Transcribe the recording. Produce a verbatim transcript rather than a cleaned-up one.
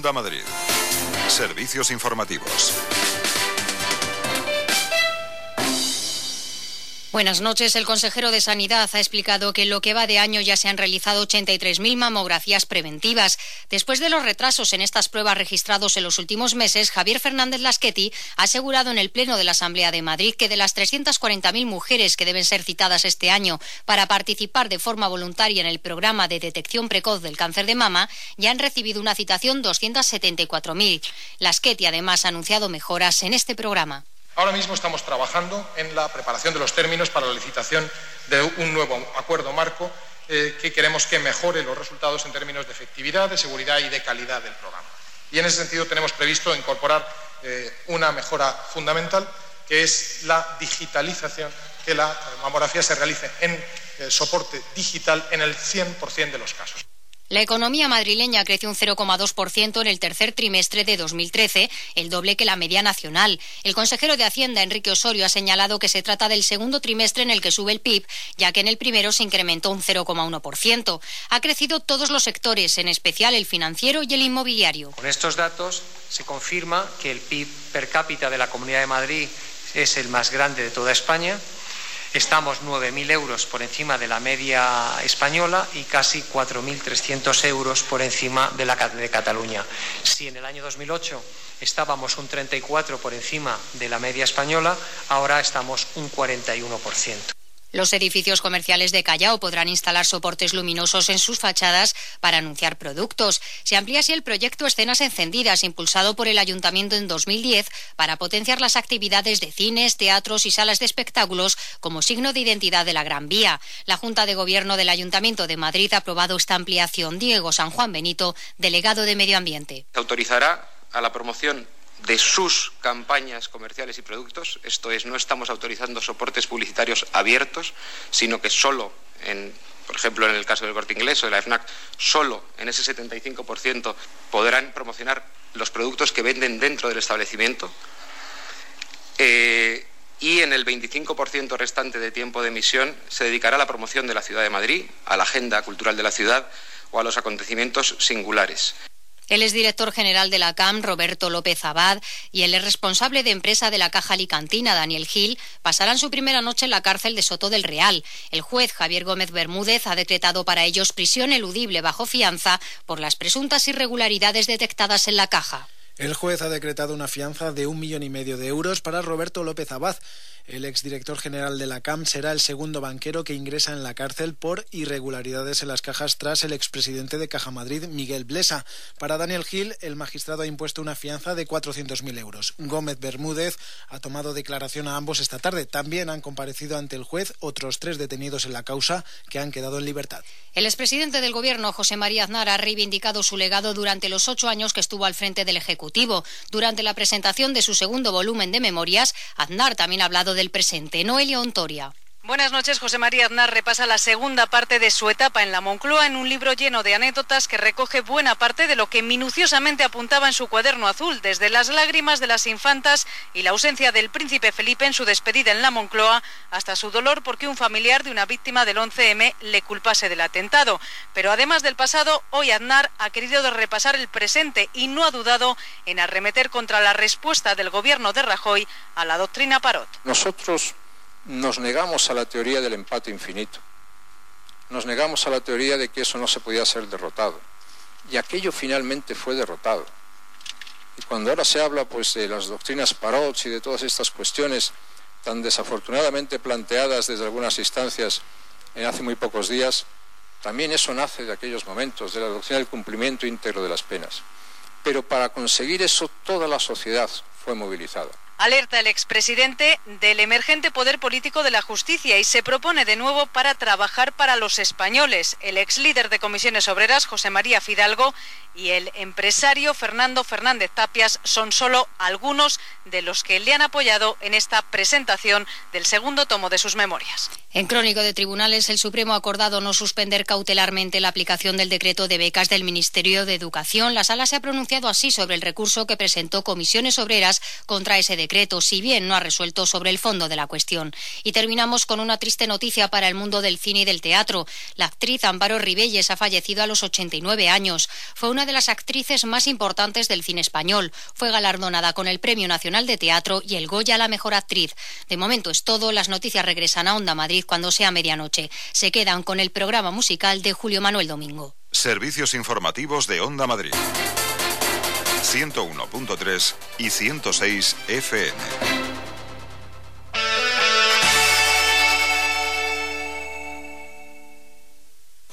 Onda Madrid. Servicios informativos. Buenas noches. El consejero de Sanidad ha explicado que en lo que va de año ya se han realizado ochenta y tres mil mamografías preventivas. Después de los retrasos en estas pruebas registrados en los últimos meses, Javier Fernández Lasqueti ha asegurado en el Pleno de la Asamblea de Madrid que de las trescientas cuarenta mil mujeres que deben ser citadas este año para participar de forma voluntaria en el programa de detección precoz del cáncer de mama, ya han recibido una citación doscientas setenta y cuatro mil. Lasqueti además ha anunciado mejoras en este programa. Ahora mismo estamos trabajando en la preparación de los términos para la licitación de un nuevo acuerdo marco eh, que queremos que mejore los resultados en términos de efectividad, de seguridad y de calidad del programa. Y en ese sentido tenemos previsto incorporar eh, una mejora fundamental, que es la digitalización, que la mamografía se realice en eh, soporte digital en el cien por ciento de los casos. La economía madrileña creció un cero coma dos por ciento en el tercer trimestre de dos mil trece, el doble que la media nacional. El consejero de Hacienda, Enrique Osorio, ha señalado que se trata del segundo trimestre en el que sube el P I B, ya que en el primero se incrementó un cero coma uno por ciento. Ha crecido todos los sectores, en especial el financiero y el inmobiliario. Con estos datos se confirma que el P I B per cápita de la Comunidad de Madrid es el más grande de toda España. Estamos nueve mil euros por encima de la media española y casi cuatro mil trescientos euros por encima de la de Cataluña. Si en el año dos mil ocho estábamos un treinta y cuatro por ciento por encima de la media española, ahora estamos un cuarenta y uno por ciento. Los edificios comerciales de Callao podrán instalar soportes luminosos en sus fachadas para anunciar productos. Se amplía así el proyecto Escenas Encendidas, impulsado por el Ayuntamiento en dos mil diez, para potenciar las actividades de cines, teatros y salas de espectáculos como signo de identidad de la Gran Vía. La Junta de Gobierno del Ayuntamiento de Madrid ha aprobado esta ampliación. Diego San Juan Benito, delegado de Medio Ambiente. Se autorizará a la promoción de sus campañas comerciales y productos. Esto es, no estamos autorizando soportes publicitarios abiertos, sino que solo, en, por ejemplo, en el caso del Corte Inglés o de la FNAC, solo en ese setenta y cinco por ciento podrán promocionar los productos que venden dentro del establecimiento. Eh, y en el veinticinco por ciento restante de tiempo de emisión se dedicará a la promoción de la ciudad de Madrid, a la agenda cultural de la ciudad o a los acontecimientos singulares. El exdirector general de la C A M, Roberto López Abad, y el responsable de empresa de la Caja Alicantina, Daniel Gil, pasarán su primera noche en la cárcel de Soto del Real. El juez Javier Gómez Bermúdez ha decretado para ellos prisión eludible bajo fianza por las presuntas irregularidades detectadas en la Caja. El juez ha decretado una fianza de un millón y medio de euros para Roberto López Abad. El exdirector general de la C A M será el segundo banquero que ingresa en la cárcel por irregularidades en las cajas tras el expresidente de Caja Madrid, Miguel Blesa. Para Daniel Gil, el magistrado ha impuesto una fianza de cuatrocientos mil euros. Gómez Bermúdez ha tomado declaración a ambos esta tarde. También han comparecido ante el juez otros tres detenidos en la causa que han quedado en libertad. El expresidente del Gobierno, José María Aznar, ha reivindicado su legado durante los ocho años que estuvo al frente del Ejecutivo. Durante la presentación de su segundo volumen de memorias, Aznar también ha hablado del presente. Noelia Ontoria. Buenas noches. José María Aznar repasa la segunda parte de su etapa en la Moncloa en un libro lleno de anécdotas que recoge buena parte de lo que minuciosamente apuntaba en su cuaderno azul, desde las lágrimas de las infantas y la ausencia del príncipe Felipe en su despedida en la Moncloa, hasta su dolor porque un familiar de una víctima del once eme le culpase del atentado. Pero además del pasado, hoy Aznar ha querido repasar el presente y no ha dudado en arremeter contra la respuesta del gobierno de Rajoy a la doctrina Parot. Nosotros nos negamos a la teoría del empate infinito. Nos negamos a la teoría de que eso no se podía ser derrotado. Y aquello finalmente fue derrotado. Y cuando ahora se habla pues de las doctrinas Parot y de todas estas cuestiones tan desafortunadamente planteadas desde algunas instancias en hace muy pocos días, también eso nace de aquellos momentos, de la doctrina del cumplimiento íntegro de las penas. Pero para conseguir eso toda la sociedad fue movilizada. Alerta el expresidente del emergente poder político de la justicia y se propone de nuevo para trabajar para los españoles. El ex líder de Comisiones Obreras, José María Fidalgo, y el empresario Fernando Fernández Tapias son solo algunos de los que le han apoyado en esta presentación del segundo tomo de sus memorias. En Crónico de Tribunales, el Supremo ha acordado no suspender cautelarmente la aplicación del decreto de becas del Ministerio de Educación. La Sala se ha pronunciado así sobre el recurso que presentó Comisiones Obreras contra ese decreto, si bien no ha resuelto sobre el fondo de la cuestión. Y terminamos con una triste noticia para el mundo del cine y del teatro. La actriz Amparo Ribelles ha fallecido a los ochenta y nueve años. Fue una de las actrices más importantes del cine español. Fue galardonada con el Premio Nacional de Teatro y el Goya a la Mejor Actriz. De momento es todo. Las noticias regresan a Onda Madrid cuando sea medianoche. Se quedan con el programa musical de Julio Manuel Domingo. Servicios informativos de Onda Madrid. ciento uno punto tres y ciento seis F M.